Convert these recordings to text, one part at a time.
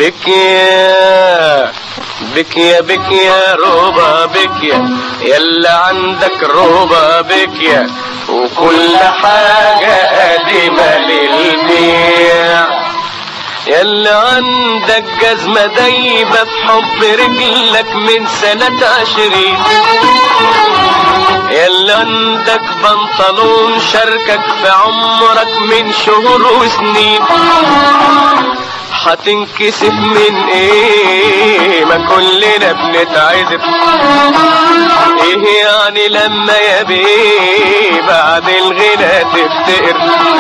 بكيا بكيا بكيا روبا بكيا يلا عندك روبا بكيا وكل حاجة قديمة للبيع. يلا عندك جزمة دايبة في حب رجلك من سنة 20. يلا عندك بنطلون شاركك في عمرك من شهور وسنين. هتنكسف من ايه ما كلنا بنتعذب؟ ايه يعني لما يا بيه بعد الغنى تفتقر؟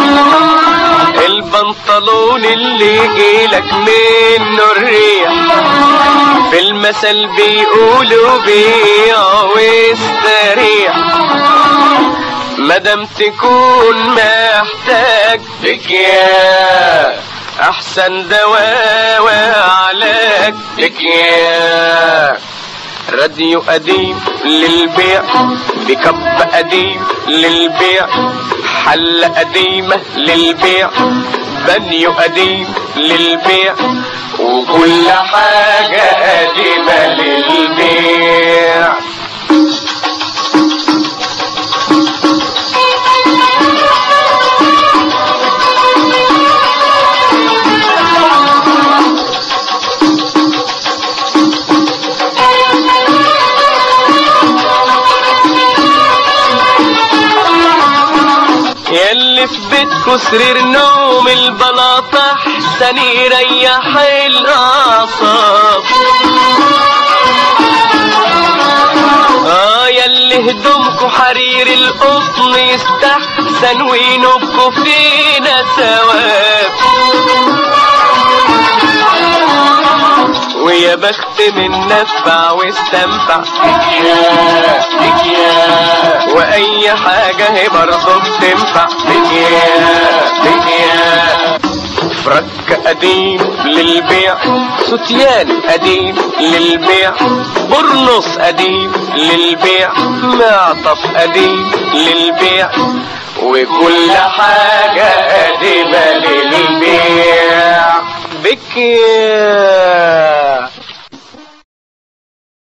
البنطلون اللي يجيلك منه الريح في المثل بيقولوا بيع واستريح. مادام تكون محتاج بكيا احسن دواء وعلاج بكيا. راديو قديم للبيع بكب قديم للبيع حلة قديمة للبيع بانيو قديم للبيع وكل حاجة قديمة للبيع. ياللي في بيتكو سرير نوم البلاطة احسن يريح الاعصاب. ياللي هدومكو حرير القطن يستحسن وينبكو فينا ثواب. ويا بخت من نفع واستنفع بكيا بكيا واي حاجة هي برضه بتنفع بكيا بكيا. فرك قديم للبيع ستيان قديم للبيع برنص قديم للبيع معطف قديم للبيع وكل حاجة قديمة للبيع. بكيا